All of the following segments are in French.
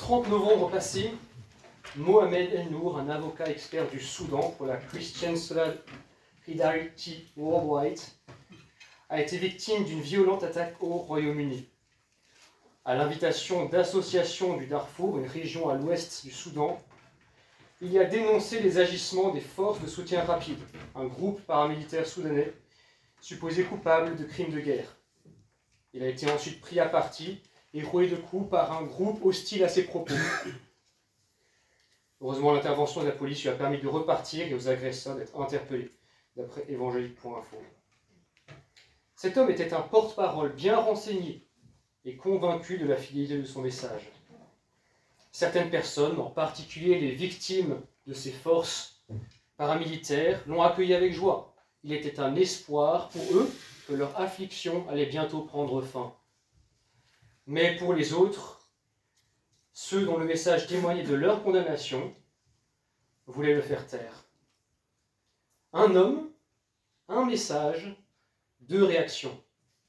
30 novembre passé, Mohamed El-Nour, un avocat expert du Soudan pour la Christian Solidarity Worldwide, a été victime d'une violente attaque au Royaume-Uni. À l'invitation d'associations du Darfour, une région à l'ouest du Soudan, il a dénoncé les agissements des forces de soutien rapide, un groupe paramilitaire soudanais supposé coupable de crimes de guerre. Il a été ensuite pris à partie et roué de coups par un groupe hostile à ses propos. Heureusement, l'intervention de la police lui a permis de repartir et aux agresseurs d'être interpellés, d'après évangélique.info. Cet homme était un porte-parole bien renseigné et convaincu de la fidélité de son message. Certaines personnes, en particulier les victimes de ces forces paramilitaires, l'ont accueilli avec joie. Il était un espoir pour eux que leur affliction allait bientôt prendre fin. Mais pour les autres, ceux dont le message témoignait de leur condamnation, voulaient le faire taire. Un homme, un message, deux réactions.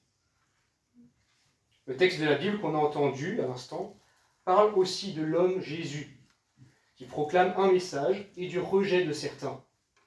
Le texte de la Bible qu'on a entendu à l'instant parle aussi de l'homme Jésus, qui proclame un message et du rejet de certains.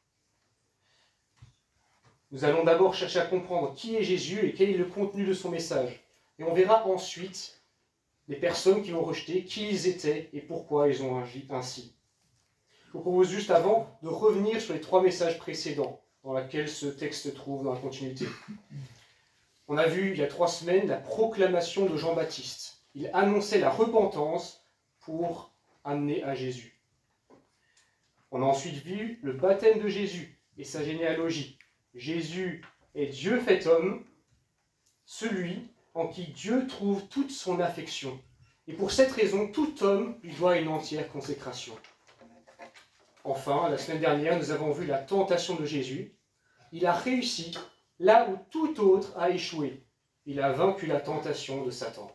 Nous allons d'abord chercher à comprendre qui est Jésus et quel est le contenu de son message. Et on verra ensuite les personnes qui l'ont rejeté, qui ils étaient et pourquoi ils ont agi ainsi. Je vous propose juste avant de revenir sur les 3 messages précédents dans lesquels ce texte se trouve dans la continuité. On a vu il y a 3 semaines la proclamation de Jean-Baptiste. Il annonçait la repentance pour amener à Jésus. On a ensuite vu le baptême de Jésus et sa généalogie. Jésus est Dieu fait homme, celui en qui Dieu trouve toute son affection. Et pour cette raison, tout homme lui doit une entière consécration. Enfin, la semaine dernière, nous avons vu la tentation de Jésus. Il a réussi là où tout autre a échoué. Il a vaincu la tentation de Satan.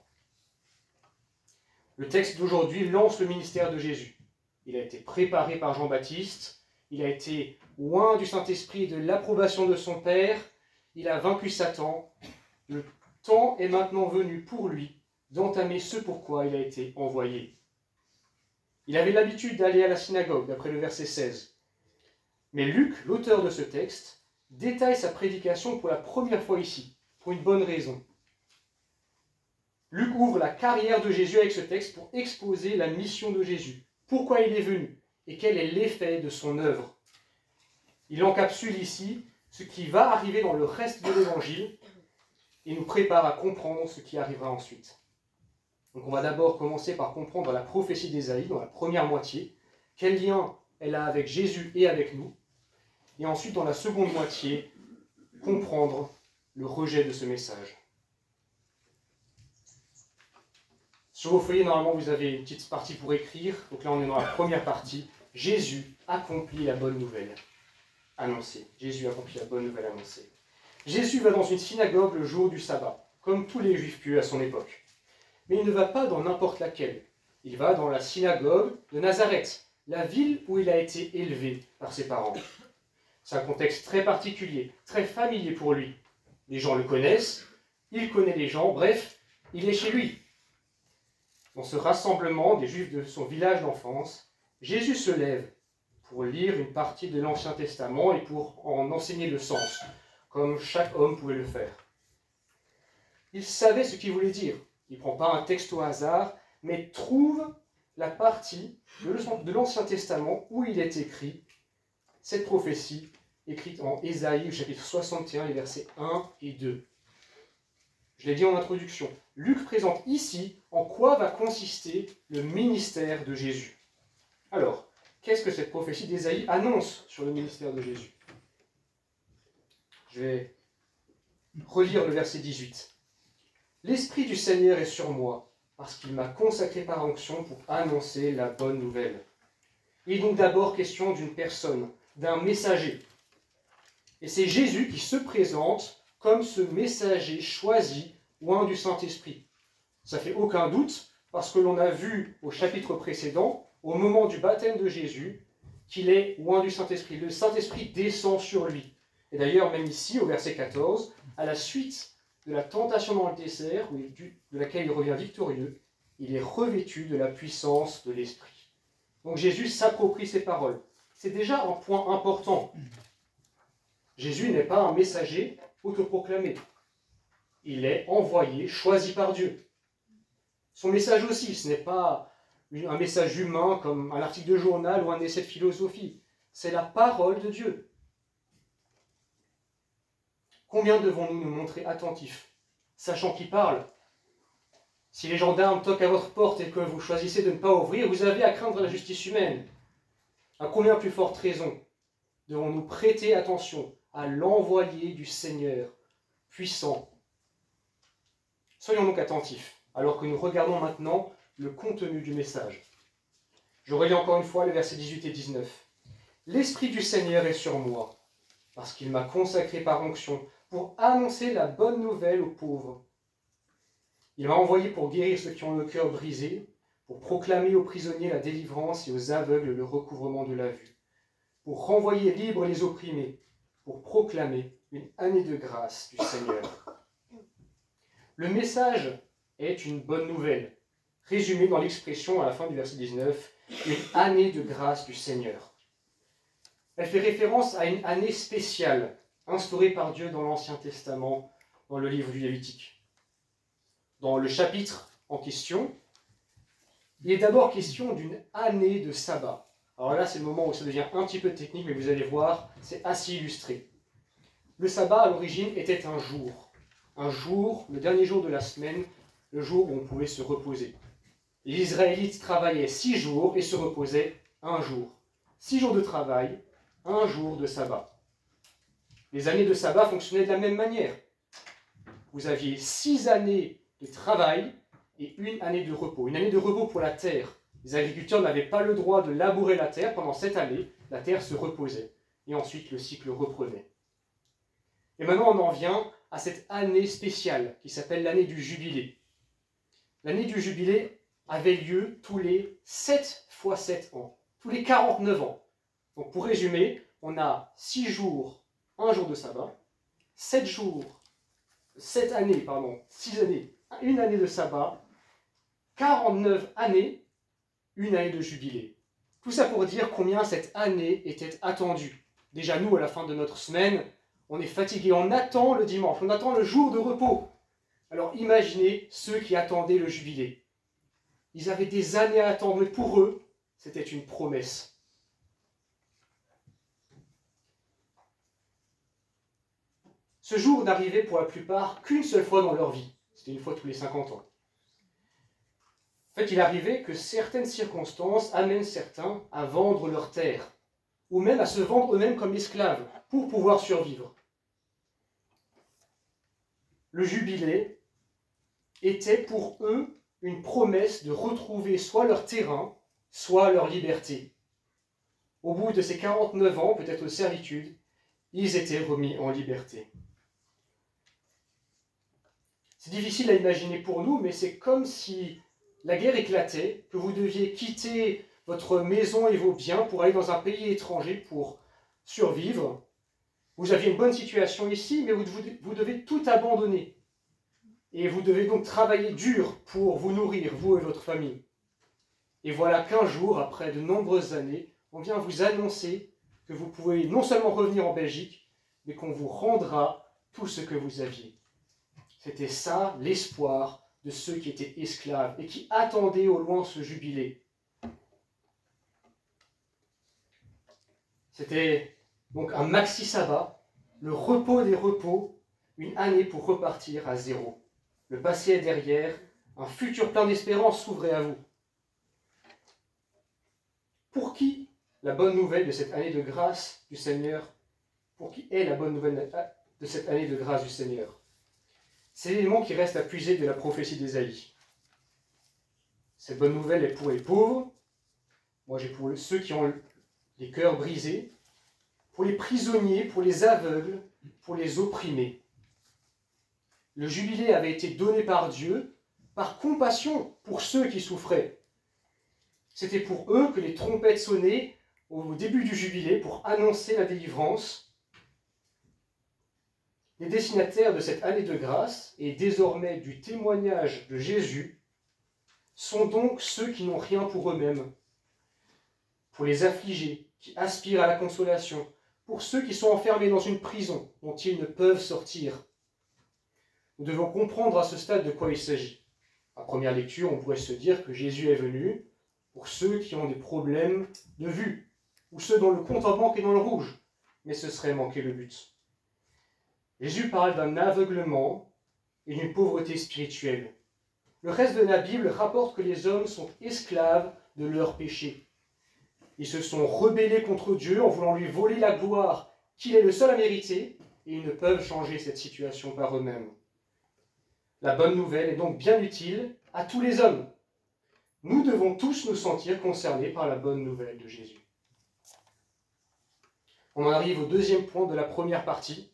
Le texte d'aujourd'hui lance le ministère de Jésus. Il a été préparé par Jean-Baptiste. Il a été loin du Saint-Esprit et de l'approbation de son Père. Il a vaincu Satan. Le temps est maintenant venu pour lui d'entamer ce pourquoi il a été envoyé. Il avait l'habitude d'aller à la synagogue, d'après le verset 16. Mais Luc, l'auteur de ce texte, détaille sa prédication pour la première fois ici, pour une bonne raison. Luc ouvre la carrière de Jésus avec ce texte pour exposer la mission de Jésus, pourquoi il est venu et quel est l'effet de son œuvre. Il encapsule ici ce qui va arriver dans le reste de l'Évangile et nous prépare à comprendre ce qui arrivera ensuite. Donc on va d'abord commencer par comprendre la prophétie d'Ésaïe dans la première moitié, quel lien elle a avec Jésus et avec nous, et ensuite dans la seconde moitié, comprendre le rejet de ce message. Sur vos feuillets, normalement, vous avez une petite partie pour écrire. Donc là, on est dans la première partie. Jésus accomplit la bonne nouvelle annoncée. Jésus accomplit la bonne nouvelle annoncée. Jésus va dans une synagogue le jour du sabbat, comme tous les juifs pieux à son époque. Mais il ne va pas dans n'importe laquelle. Il va dans la synagogue de Nazareth, la ville où il a été élevé par ses parents. C'est un contexte très particulier, très familier pour lui. Les gens le connaissent, il connaît les gens, bref, il est chez lui. Dans ce rassemblement des Juifs de son village d'enfance, Jésus se lève pour lire une partie de l'Ancien Testament et pour en enseigner le sens, comme chaque homme pouvait le faire. Il savait ce qu'il voulait dire. Il ne prend pas un texte au hasard, mais trouve la partie de l'Ancien Testament où il est écrit cette prophétie, écrite en Ésaïe, chapitre 61, les versets 1 et 2. Je l'ai dit en introduction, Luc présente ici en quoi va consister le ministère de Jésus. Alors, qu'est-ce que cette prophétie d'Ésaïe annonce sur le ministère de Jésus ? Je vais relire le verset 18. « L'Esprit du Seigneur est sur moi, parce qu'il m'a consacré par onction pour annoncer la bonne nouvelle. » Il est donc d'abord question d'une personne, d'un messager. Et c'est Jésus qui se présente comme ce messager choisi, oint du Saint-Esprit. Ça ne fait aucun doute, parce que l'on a vu au chapitre précédent, au moment du baptême de Jésus, qu'il est oint du Saint-Esprit. Le Saint-Esprit descend sur lui. Et d'ailleurs, même ici, au verset 14, à la suite de la tentation dans le désert, de laquelle il revient victorieux, il est revêtu de la puissance de l'Esprit. Donc Jésus s'approprie ces paroles. C'est déjà un point important. Jésus n'est pas un messager autoproclamé. Il est envoyé, choisi par Dieu. Son message aussi, ce n'est pas un message humain comme un article de journal ou un essai de philosophie. C'est la parole de Dieu. Combien devons-nous nous montrer attentifs, sachant qui parle? Si les gendarmes toquent à votre porte et que vous choisissez de ne pas ouvrir, vous avez à craindre la justice humaine. À combien plus forte raison devons-nous prêter attention à l'envoyé du Seigneur, puissant? Soyons donc attentifs, alors que nous regardons maintenant le contenu du message. Je relis encore une fois les versets 18 et 19. « L'Esprit du Seigneur est sur moi, parce qu'il m'a consacré par onction pour annoncer la bonne nouvelle aux pauvres. Il m'a envoyé pour guérir ceux qui ont le cœur brisé, pour proclamer aux prisonniers la délivrance et aux aveugles le recouvrement de la vue, pour renvoyer libres les opprimés, pour proclamer une année de grâce du Seigneur. » Le message est une bonne nouvelle, résumée dans l'expression à la fin du verset 19, une année de grâce du Seigneur. Elle fait référence à une année spéciale, instaurée par Dieu dans l'Ancien Testament, dans le livre du Lévitique. Dans le chapitre en question, il est d'abord question d'une année de sabbat. Alors là, c'est le moment où ça devient un petit peu technique, mais vous allez voir, c'est assez illustré. Le sabbat, à l'origine, était un jour, le dernier jour de la semaine, le jour où on pouvait se reposer. Les Israélites travaillaient 6 jours et se reposaient un jour. 6 jours de travail, un jour de sabbat. Les années de sabbat fonctionnaient de la même manière. Vous aviez 6 années de travail et une année de repos. Une année de repos pour la terre. Les agriculteurs n'avaient pas le droit de labourer la terre. Pendant cette année, la terre se reposait. Et ensuite, le cycle reprenait. Et maintenant, on en vient à cette année spéciale qui s'appelle l'année du jubilé. L'année du jubilé avait lieu tous les 7 fois 7 ans, tous les 49 ans. Donc pour résumer, on a 6 jours, un jour de sabbat, 7 années, 6 années, une année de sabbat, 49 années, une année de jubilé. Tout ça pour dire combien cette année était attendue. Déjà nous, à la fin de notre semaine, on est fatigué, on attend le dimanche, on attend le jour de repos. Alors imaginez ceux qui attendaient le jubilé. Ils avaient des années à attendre, mais pour eux, c'était une promesse. Ce jour n'arrivait pour la plupart qu'une seule fois dans leur vie. C'était une fois tous les 50 ans. En fait, il arrivait que certaines circonstances amènent certains à vendre leurs terres, ou même à se vendre eux-mêmes comme esclaves, pour pouvoir survivre. Le jubilé était pour eux une promesse de retrouver soit leur terrain, soit leur liberté. Au bout de ces 49 ans, peut-être de servitude, ils étaient remis en liberté. C'est difficile à imaginer pour nous, mais c'est comme si la guerre éclatait, que vous deviez quitter votre maison et vos biens pour aller dans un pays étranger pour survivre. Vous aviez une bonne situation ici, mais vous devez tout abandonner. Et vous devez donc travailler dur pour vous nourrir, vous et votre famille. Et voilà qu'un jour, après de nombreuses années, on vient vous annoncer que vous pouvez non seulement revenir en Belgique, mais qu'on vous rendra tout ce que vous aviez. C'était ça l'espoir de ceux qui étaient esclaves et qui attendaient au loin ce jubilé. C'était donc un maxi-sabbat, le repos des repos, une année pour repartir à zéro. Le passé est derrière, un futur plein d'espérance s'ouvrait à vous. Pour qui la bonne nouvelle de cette année de grâce du Seigneur, pour qui est la bonne nouvelle de cette année de grâce du Seigneur? C'est l'élément qui reste à puiser de la prophétie d'Ésaïe. Cette bonne nouvelle est pour les pauvres, moi j'ai pour ceux qui ont les cœurs brisés, pour les prisonniers, pour les aveugles, pour les opprimés. Le jubilé avait été donné par Dieu par compassion pour ceux qui souffraient. C'était pour eux que les trompettes sonnaient au début du jubilé pour annoncer la délivrance. Les destinataires de cette année de grâce et désormais du témoignage de Jésus sont donc ceux qui n'ont rien pour eux-mêmes, pour les affligés, qui aspirent à la consolation, pour ceux qui sont enfermés dans une prison dont ils ne peuvent sortir. Nous devons comprendre à ce stade de quoi il s'agit. À première lecture, on pourrait se dire que Jésus est venu pour ceux qui ont des problèmes de vue, ou ceux dont le compte en banque est dans le rouge, mais ce serait manquer le but. Jésus parle d'un aveuglement et d'une pauvreté spirituelle. Le reste de la Bible rapporte que les hommes sont esclaves de leurs péchés. Ils se sont rebellés contre Dieu en voulant lui voler la gloire qu'il est le seul à mériter, et ils ne peuvent changer cette situation par eux-mêmes. La bonne nouvelle est donc bien utile à tous les hommes. Nous devons tous nous sentir concernés par la bonne nouvelle de Jésus. On en arrive au deuxième point de la première partie.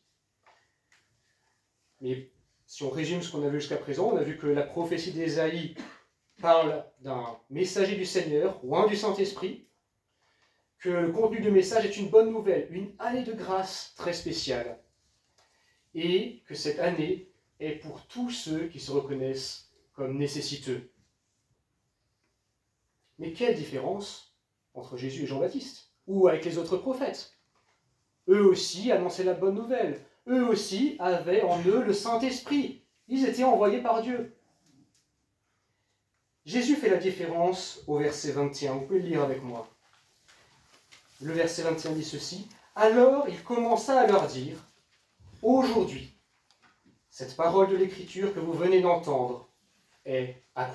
Mais si on résume ce qu'on a vu jusqu'à présent, on a vu que la prophétie d'Ésaïe parle d'un messager du Seigneur, ou un du Saint-Esprit, que le contenu du message est une bonne nouvelle, une année de grâce très spéciale, et que cette année est pour tous ceux qui se reconnaissent comme nécessiteux. Mais quelle différence entre Jésus et Jean-Baptiste, ou avec les autres prophètes? Eux aussi annonçaient la bonne nouvelle, eux aussi avaient en eux le Saint-Esprit, ils étaient envoyés par Dieu. Jésus fait la différence au verset 21, vous pouvez le lire avec moi. Le verset 21 dit ceci: « Alors il commença à leur dire, « Aujourd'hui, cette parole de l'Écriture que vous venez d'entendre est accomplie. »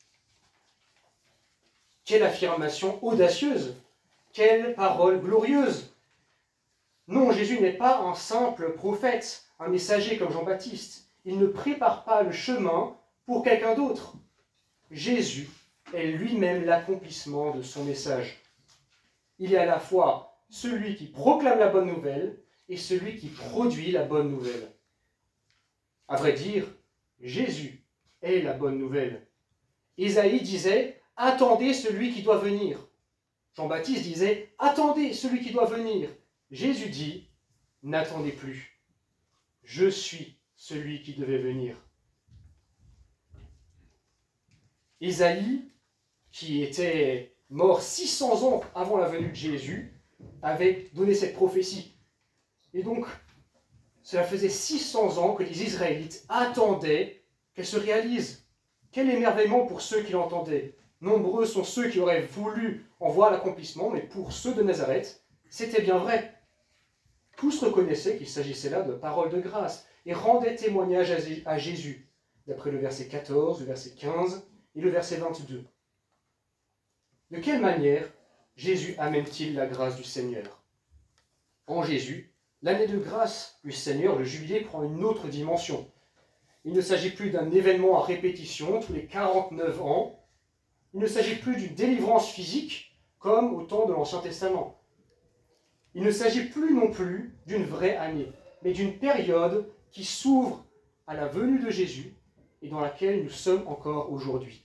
Quelle affirmation audacieuse! Quelle parole glorieuse! Non, Jésus n'est pas un simple prophète, un messager comme Jean-Baptiste. Il ne prépare pas le chemin pour quelqu'un d'autre. Jésus est lui-même l'accomplissement de son message. Il est à la fois celui qui proclame la bonne nouvelle et celui qui produit la bonne nouvelle. À vrai dire, Jésus est la bonne nouvelle. Ésaïe disait « Attendez celui qui doit venir ». Jean-Baptiste disait « Attendez celui qui doit venir ». Jésus dit « N'attendez plus. Je suis celui qui devait venir. » Ésaïe, qui était mort 600 ans avant la venue de Jésus, avait donné cette prophétie. Et donc, cela faisait 600 ans que les Israélites attendaient qu'elle se réalise. Quel émerveillement pour ceux qui l'entendaient. Nombreux sont ceux qui auraient voulu en voir l'accomplissement, mais pour ceux de Nazareth, c'était bien vrai. Tous reconnaissaient qu'il s'agissait là de paroles de grâce et rendaient témoignage à Jésus, d'après le verset 14, le verset 15 et le verset 22. De quelle manière Jésus amène-t-il la grâce du Seigneur? En Jésus, l'année de grâce du Seigneur, le jubilé, prend une autre dimension. Il ne s'agit plus d'un événement à répétition tous les 49 ans. Il ne s'agit plus d'une délivrance physique comme au temps de l'Ancien Testament. Il ne s'agit plus non plus d'une vraie année, mais d'une période qui s'ouvre à la venue de Jésus et dans laquelle nous sommes encore aujourd'hui.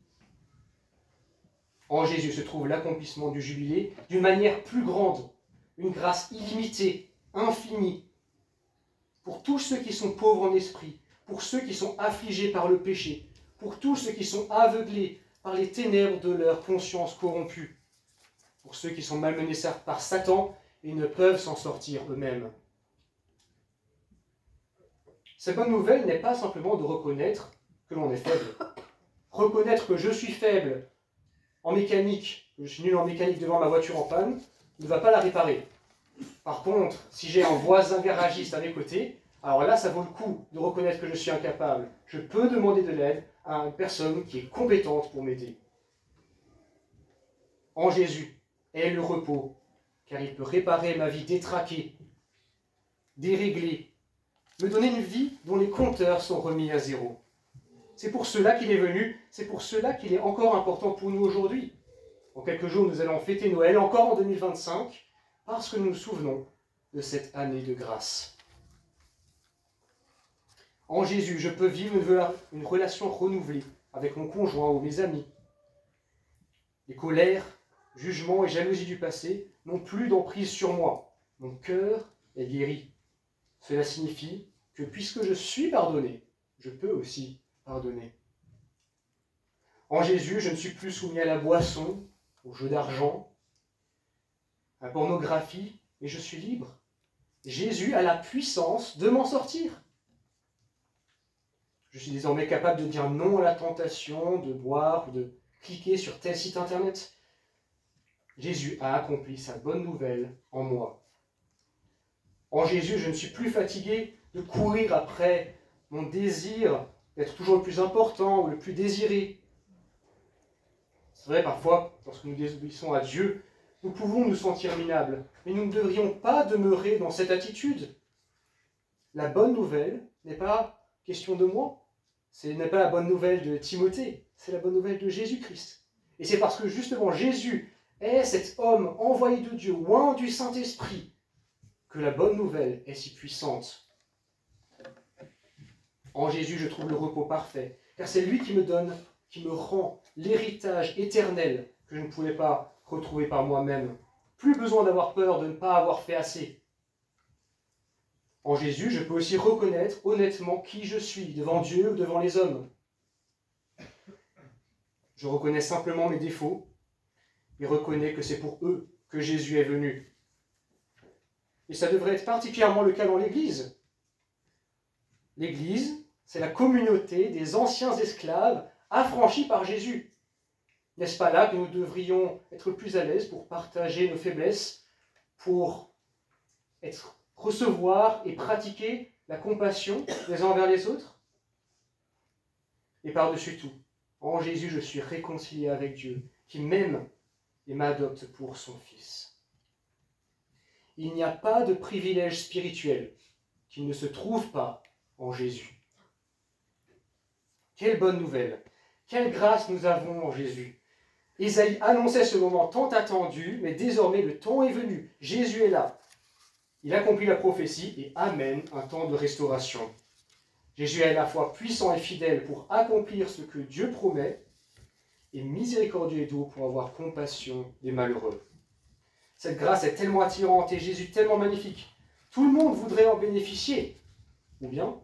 En Jésus se trouve l'accomplissement du jubilé d'une manière plus grande, une grâce illimitée, infinie, pour tous ceux qui sont pauvres en esprit, pour ceux qui sont affligés par le péché, pour tous ceux qui sont aveuglés par les ténèbres de leur conscience corrompue, pour ceux qui sont malmenés par Satan et ne peuvent s'en sortir eux-mêmes. Cette bonne nouvelle n'est pas simplement de reconnaître que l'on est faible. Reconnaître que je suis faible en mécanique, que je suis nul en mécanique devant ma voiture en panne, ne va pas la réparer. Par contre, si j'ai un voisin garagiste à mes côtés, alors là, ça vaut le coup de reconnaître que je suis incapable. Je peux demander de l'aide à une personne qui est compétente pour m'aider. En Jésus est le repos, car il peut réparer ma vie détraquée, déréglée, me donner une vie dont les compteurs sont remis à zéro. C'est pour cela qu'il est venu, c'est pour cela qu'il est encore important pour nous aujourd'hui. En quelques jours, nous allons fêter Noël, encore en 2025, parce que nous nous souvenons de cette année de grâce. En Jésus, je peux vivre une relation renouvelée avec mon conjoint ou mes amis. Les colères, jugements et jalousies du passé n'ont plus d'emprise sur moi. Mon cœur est guéri. Cela signifie que puisque je suis pardonné, je peux aussi pardonner. En Jésus, je ne suis plus soumis à la boisson, au jeu d'argent, à la pornographie, mais je suis libre. Jésus a la puissance de m'en sortir. Je suis désormais capable de dire non à la tentation de boire ou de cliquer sur tel site internet. Jésus a accompli sa bonne nouvelle en moi. En Jésus, je ne suis plus fatigué de courir après mon désir d'être toujours le plus important ou le plus désiré. C'est vrai, parfois, lorsque nous désobéissons à Dieu, nous pouvons nous sentir minables, mais nous ne devrions pas demeurer dans cette attitude. La bonne nouvelle n'est pas question de moi, ce n'est pas la bonne nouvelle de Timothée, c'est la bonne nouvelle de Jésus-Christ. Et c'est parce que justement Jésus est cet homme envoyé de Dieu, oint du Saint-Esprit, que la bonne nouvelle est si puissante. En Jésus, je trouve le repos parfait, car c'est lui qui me rend l'héritage éternel que je ne pouvais pas retrouver par moi-même. Plus besoin d'avoir peur de ne pas avoir fait assez. En Jésus, je peux aussi reconnaître honnêtement qui je suis devant Dieu ou devant les hommes. Je reconnais simplement mes défauts et reconnais que c'est pour eux que Jésus est venu. Et ça devrait être particulièrement le cas dans l'Église. L'Église, c'est la communauté des anciens esclaves affranchis par Jésus. N'est-ce pas là que nous devrions être plus à l'aise pour partager nos faiblesses, pour recevoir et pratiquer la compassion les uns envers les autres? Et par-dessus tout, en Jésus, je suis réconcilié avec Dieu, qui m'aime et m'adopte pour son Fils. Il n'y a pas de privilège spirituel qui ne se trouve pas en Jésus. Quelle bonne nouvelle! Quelle grâce nous avons en Jésus! Ésaïe annonçait ce moment tant attendu, mais désormais le temps est venu. Jésus est là. Il accomplit la prophétie et amène un temps de restauration. Jésus est à la fois puissant et fidèle pour accomplir ce que Dieu promet, et miséricordieux et doux pour avoir compassion des malheureux. Cette grâce est tellement attirante et Jésus tellement magnifique. Tout le monde voudrait en bénéficier. Ou bien,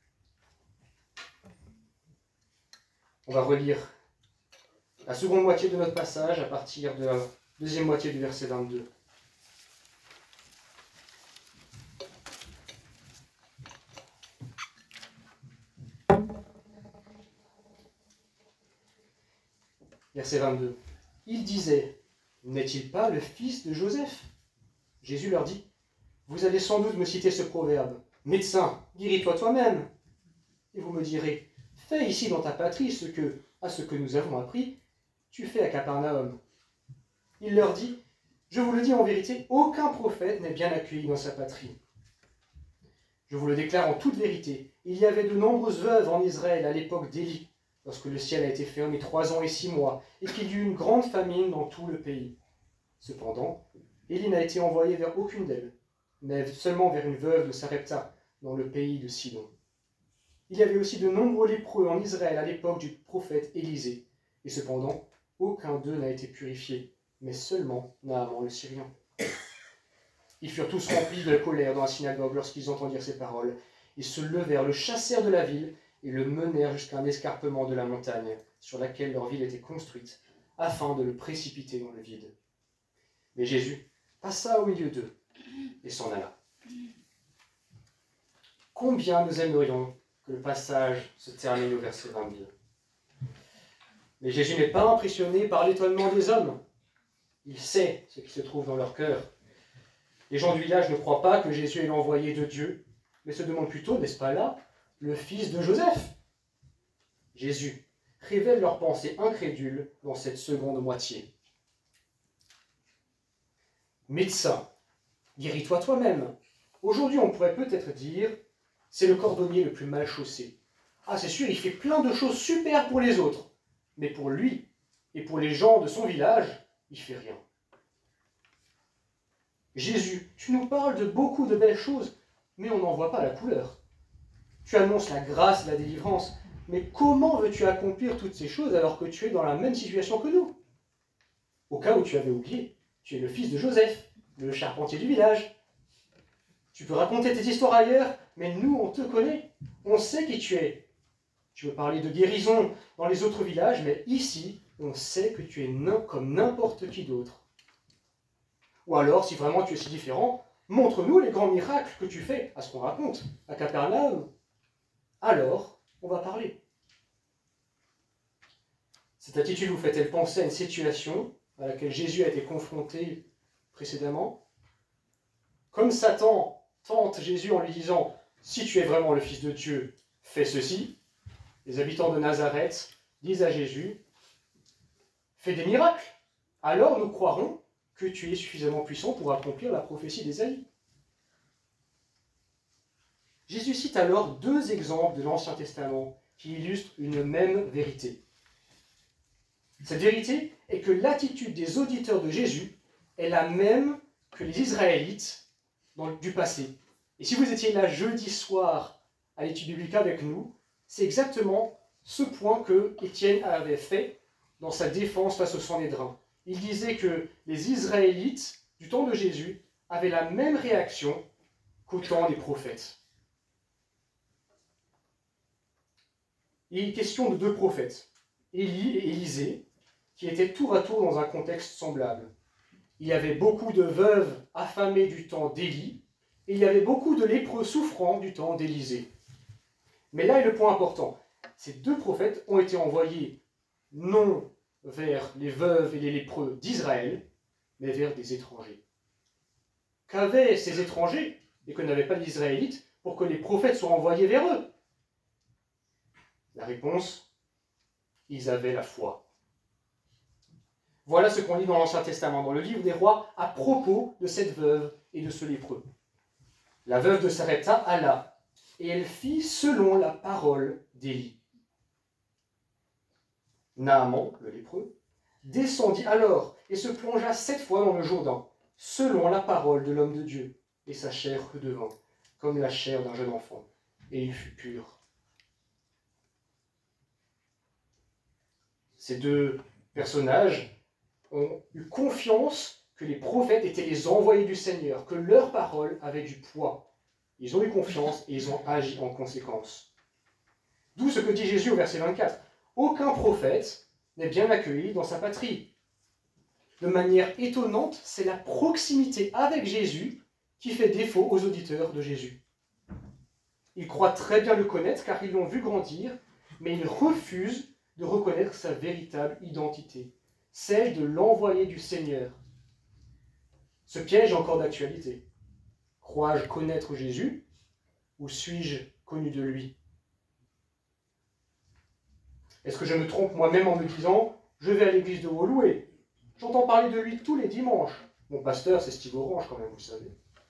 on va relire la seconde moitié de notre passage à partir de la deuxième moitié du verset 22. Verset 22. Il disait, n'est-il pas le fils de Joseph? Jésus leur dit, vous allez sans doute me citer ce proverbe, médecin, guéris-toi toi-même. Et vous me direz, fais ici dans ta patrie ce que nous avons appris, tu fais à Capernaum. Il leur dit, je vous le dis en vérité, aucun prophète n'est bien accueilli dans sa patrie. Je vous le déclare en toute vérité, il y avait de nombreuses veuves en Israël à l'époque d'Élie, lorsque le ciel a été fermé 3 ans et 6 mois, et qu'il y eut une grande famine dans tout le pays. Cependant, Élie n'a été envoyé vers aucune d'elles, mais seulement vers une veuve de Sarepta, dans le pays de Sidon. Il y avait aussi de nombreux lépreux en Israël à l'époque du prophète Élisée, et cependant, aucun d'eux n'a été purifié, mais seulement Naaman le Syrien. Ils furent tous remplis de colère dans la synagogue lorsqu'ils entendirent ces paroles. Ils se levèrent, le chassèrent de la ville, et le menèrent jusqu'à un escarpement de la montagne, sur laquelle leur ville était construite, afin de le précipiter dans le vide. Mais Jésus passa au milieu d'eux, et s'en alla. Combien nous aimerions que le passage se termine au verset 22. Mais Jésus n'est pas impressionné par l'étonnement des hommes. Il sait ce qui se trouve dans leur cœur. Les gens du village ne croient pas que Jésus est l'envoyé de Dieu, mais se demandent plutôt, n'est-ce pas là, le fils de Joseph? Jésus révèle leurs pensées incrédules dans cette seconde moitié. Médecin, guéris-toi toi-même. Aujourd'hui, on pourrait peut-être dire, c'est le cordonnier le plus mal chaussé. Ah, c'est sûr, il fait plein de choses super pour les autres, mais pour lui et pour les gens de son village, il fait rien. Jésus, tu nous parles de beaucoup de belles choses, mais on n'en voit pas la couleur. Tu annonces la grâce et la délivrance, mais comment veux-tu accomplir toutes ces choses alors que tu es dans la même situation que nous? Au cas où tu avais oublié, tu es le fils de Joseph, le charpentier du village. Tu peux raconter tes histoires ailleurs, mais nous, on te connaît, on sait qui tu es. Tu veux parler de guérison dans les autres villages, mais ici, on sait que tu es comme n'importe qui d'autre. Ou alors, si vraiment tu es si différent, montre-nous les grands miracles que tu fais, à ce qu'on raconte, à Capernaum. Alors, on va parler. Cette attitude vous fait-elle penser à une situation à laquelle Jésus a été confronté précédemment? Comme Satan tente Jésus en lui disant « Si tu es vraiment le Fils de Dieu, fais ceci », les habitants de Nazareth disent à Jésus « Fais des miracles, alors nous croirons que tu es suffisamment puissant pour accomplir la prophétie d'Ésaïe. » Jésus cite alors deux exemples de l'Ancien Testament qui illustrent une même vérité. Cette vérité est que l'attitude des auditeurs de Jésus est la même que les Israélites du passé. Et si vous étiez là jeudi soir à l'étude biblique avec nous, c'est exactement ce point que Étienne avait fait dans sa défense face au Sanhédrin. Il disait que les Israélites du temps de Jésus avaient la même réaction qu'au temps des prophètes. Il est question de deux prophètes, Élie et Élisée, qui étaient tour à tour dans un contexte semblable. Il y avait beaucoup de veuves affamées du temps d'Élie, et il y avait beaucoup de lépreux souffrants du temps d'Élisée. Mais là est le point important. Ces deux prophètes ont été envoyés non vers les veuves et les lépreux d'Israël, mais vers des étrangers. Qu'avaient ces étrangers, et que n'avaient pas les Israélites, pour que les prophètes soient envoyés vers eux? La réponse, ils avaient la foi. Voilà ce qu'on lit dans l'Ancien Testament, dans le livre des Rois, à propos de cette veuve et de ce lépreux. La veuve de Sarepta alla, et elle fit selon la parole d'Élie. Naaman, le lépreux, descendit alors et se plongea 7 fois dans le Jourdain, selon la parole de l'homme de Dieu, et sa chair redevint comme la chair d'un jeune enfant, et il fut pur. Ces deux personnages ont eu confiance que les prophètes étaient les envoyés du Seigneur, que leur parole avait du poids. Ils ont eu confiance et ils ont agi en conséquence. D'où ce que dit Jésus au verset 24. Aucun prophète n'est bien accueilli dans sa patrie. De manière étonnante, c'est la proximité avec Jésus qui fait défaut aux auditeurs de Jésus. Ils croient très bien le connaître car ils l'ont vu grandir, mais ils refusent de reconnaître sa véritable identité, celle de l'envoyé du Seigneur. Ce piège est encore d'actualité. Crois-je connaître Jésus ou suis-je connu de lui? Est-ce que je me trompe moi-même en me disant « Je vais à l'église de Woluwe, j'entends parler de lui tous les dimanches. Mon pasteur, c'est Steve Orange quand même, vous savez. »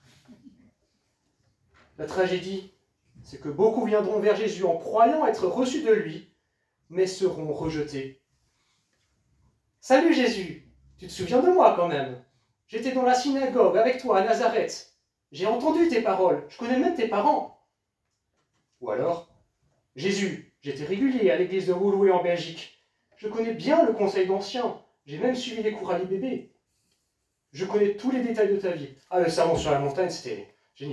La tragédie, c'est que beaucoup viendront vers Jésus en croyant être reçus de lui, mais seront rejetés. « Salut Jésus, tu te souviens de moi quand même? J'étais dans la synagogue avec toi à Nazareth. J'ai entendu tes paroles, je connais même tes parents. » Ou alors, « Jésus, j'étais régulier à l'église de Woluwe en Belgique. Je connais bien le conseil d'anciens, j'ai même suivi les cours à l'IBB. Je connais tous les détails de ta vie. Ah, le sermon sur la montagne, c'était génial. »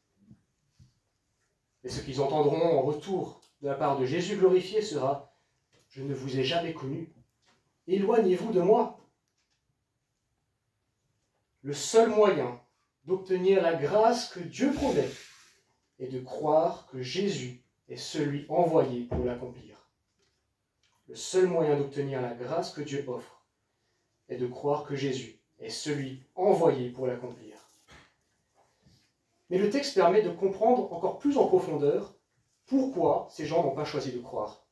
Et ce qu'ils entendront en retour de la part de Jésus glorifié sera « Je ne vous ai jamais connu. Éloignez-vous de moi. » Le seul moyen d'obtenir la grâce que Dieu promet est de croire que Jésus est celui envoyé pour l'accomplir. Le seul moyen d'obtenir la grâce que Dieu offre est de croire que Jésus est celui envoyé pour l'accomplir. Mais le texte permet de comprendre encore plus en profondeur pourquoi ces gens n'ont pas choisi de croire.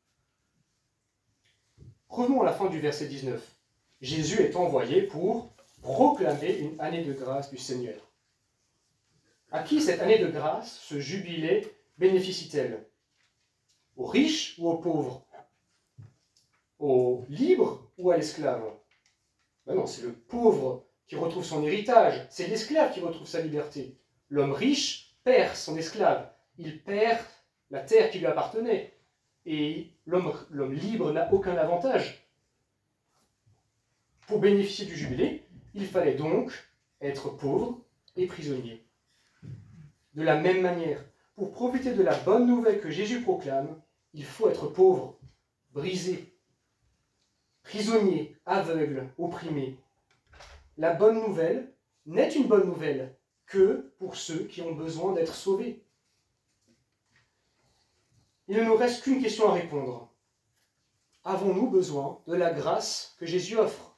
Revenons à la fin du verset 19. Jésus est envoyé pour proclamer une année de grâce du Seigneur. À qui cette année de grâce, ce jubilé, bénéficie-t-elle? Aux riches ou aux pauvres? Au libre ou à l'esclave? Ben non, c'est le pauvre qui retrouve son héritage, c'est l'esclave qui retrouve sa liberté. L'homme riche perd son esclave, il perd la terre qui lui appartenait, et l'homme libre n'a aucun avantage. Pour bénéficier du jubilé, il fallait donc être pauvre et prisonnier. De la même manière, pour profiter de la bonne nouvelle que Jésus proclame, il faut être pauvre, brisé, prisonnier, aveugle, opprimé. La bonne nouvelle n'est une bonne nouvelle que pour ceux qui ont besoin d'être sauvés. Il ne nous reste qu'une question à répondre. Avons-nous besoin de la grâce que Jésus offre?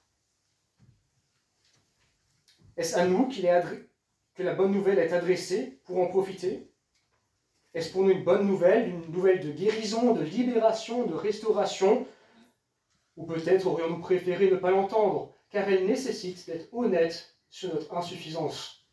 Est-ce à nous que la bonne nouvelle est adressée pour en profiter? Est-ce pour nous une nouvelle de guérison, de libération, de restauration? Ou peut-être aurions-nous préféré ne pas l'entendre, car elle nécessite d'être honnête sur notre insuffisance.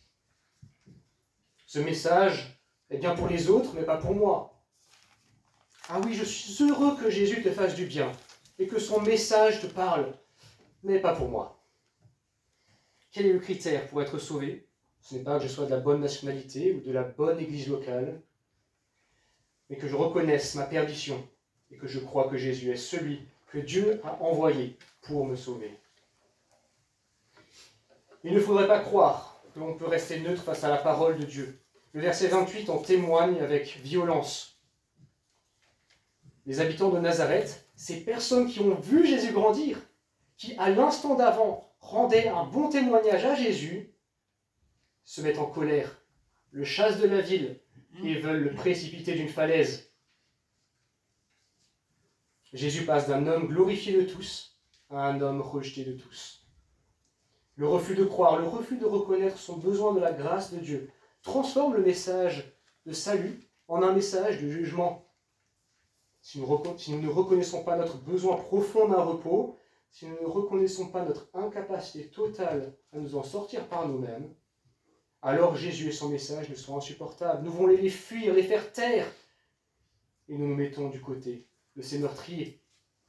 Ce message est bien pour les autres, mais pas pour moi. Ah oui, je suis heureux que Jésus te fasse du bien et que son message te parle, mais pas pour moi. Quel est le critère pour être sauvé? Ce n'est pas que je sois de la bonne nationalité ou de la bonne église locale, mais que je reconnaisse ma perdition et que je crois que Jésus est celui que Dieu a envoyé pour me sauver. Il ne faudrait pas croire que l'on peut rester neutre face à la parole de Dieu. Le verset 28 en témoigne avec violence. Les habitants de Nazareth, ces personnes qui ont vu Jésus grandir, qui à l'instant d'avant rendaient un bon témoignage à Jésus, se mettent en colère, le chassent de la ville et veulent le précipiter d'une falaise. Jésus passe d'un homme glorifié de tous à un homme rejeté de tous. Le refus de croire, le refus de reconnaître son besoin de la grâce de Dieu transforme le message de salut en un message de jugement. Si nous ne reconnaissons pas notre besoin profond d'un repos, si nous ne reconnaissons pas notre incapacité totale à nous en sortir par nous-mêmes, alors Jésus et son message nous sont insupportables. Nous voulons les fuir, les faire taire, et nous nous mettons du côté de ces meurtriers.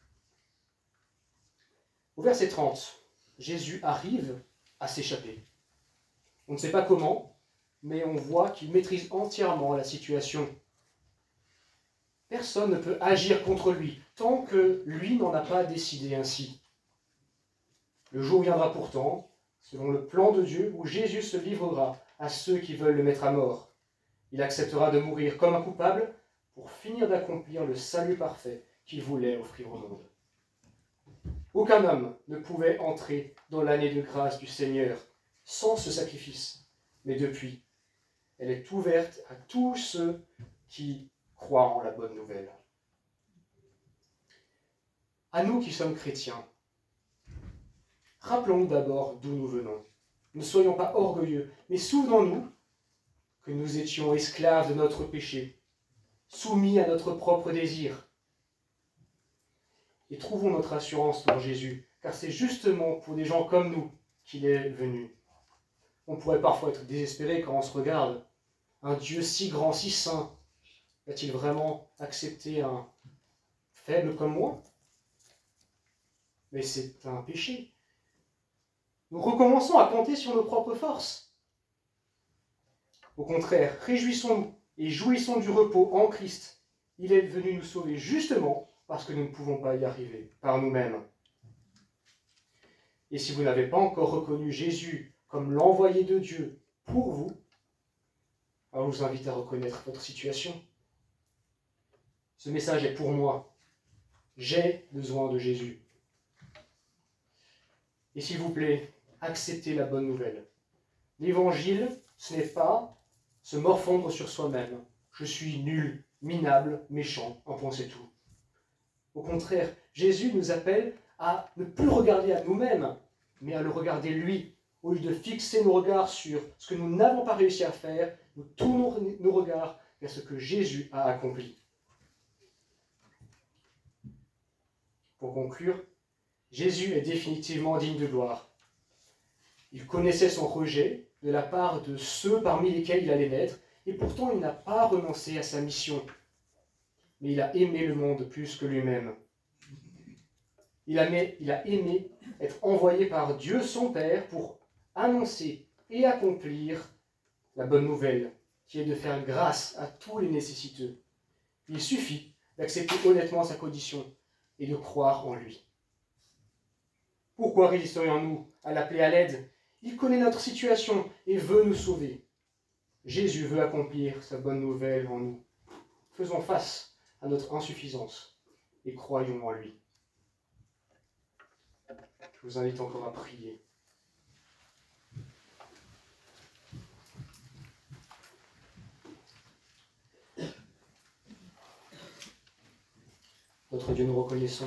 Au verset 30, Jésus arrive à s'échapper. On ne sait pas comment, mais on voit qu'il maîtrise entièrement la situation. Personne ne peut agir contre lui tant que lui n'en a pas décidé ainsi. Le jour viendra pourtant, selon le plan de Dieu, où Jésus se livrera à ceux qui veulent le mettre à mort. Il acceptera de mourir comme un coupable pour finir d'accomplir le salut parfait qu'il voulait offrir au monde. Aucun homme ne pouvait entrer dans l'année de grâce du Seigneur sans ce sacrifice, mais depuis, elle est ouverte à tous ceux qui croient en la bonne nouvelle. À nous qui sommes chrétiens, rappelons d'abord d'où nous venons. Ne soyons pas orgueilleux, mais souvenons-nous que nous étions esclaves de notre péché, soumis à notre propre désir. Et trouvons notre assurance dans Jésus, car c'est justement pour des gens comme nous qu'il est venu. On pourrait parfois être désespéré quand on se regarde. Un Dieu si grand, si saint, va-t-il vraiment accepter un faible comme moi? Mais c'est un péché. Nous recommençons à compter sur nos propres forces. Au contraire, réjouissons-nous et jouissons du repos en Christ. Il est venu nous sauver justement parce que nous ne pouvons pas y arriver par nous-mêmes. Et si vous n'avez pas encore reconnu Jésus comme l'envoyé de Dieu pour vous, alors je vous invite à reconnaître votre situation. Ce message est pour moi. J'ai besoin de Jésus. Et s'il vous plaît, acceptez la bonne nouvelle. L'évangile, ce n'est pas se morfondre sur soi-même. Je suis nul, minable, méchant, un point c'est tout. Au contraire, Jésus nous appelle à ne plus regarder à nous-mêmes, mais à le regarder lui. Au lieu de fixer nos regards sur ce que nous n'avons pas réussi à faire, nous tournons nos regards vers ce que Jésus a accompli. Pour conclure, Jésus est définitivement digne de gloire. Il connaissait son rejet de la part de ceux parmi lesquels il allait naître, et pourtant il n'a pas renoncé à sa mission. Mais il a aimé le monde plus que lui-même. Il a aimé être envoyé par Dieu son Père pour annoncer et accomplir la bonne nouvelle, qui est de faire grâce à tous les nécessiteux. Il suffit d'accepter honnêtement sa condition et de croire en lui. Pourquoi résisterions-nous à l'appeler à l'aide? Il connaît notre situation et veut nous sauver. Jésus veut accomplir sa bonne nouvelle en nous. Faisons face à notre insuffisance et croyons en lui. Je vous invite encore à prier. Notre Dieu, nous reconnaissons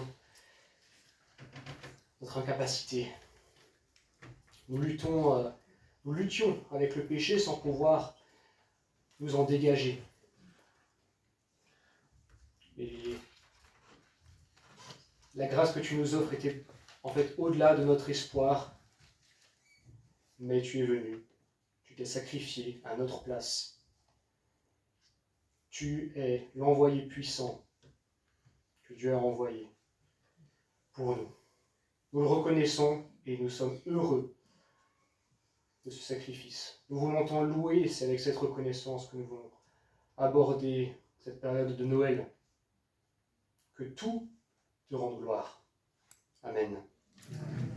notre incapacité. Nous luttions avec le péché sans pouvoir nous en dégager. Et la grâce que tu nous offres était en fait au-delà de notre espoir, mais tu es venu, tu t'es sacrifié à notre place. Tu es l'envoyé puissant que Dieu a envoyé pour nous. Nous le reconnaissons et nous sommes heureux de ce sacrifice. Nous voulons t'en louer et c'est avec cette reconnaissance que nous voulons aborder cette période de Noël. Que tout te rende gloire. Amen.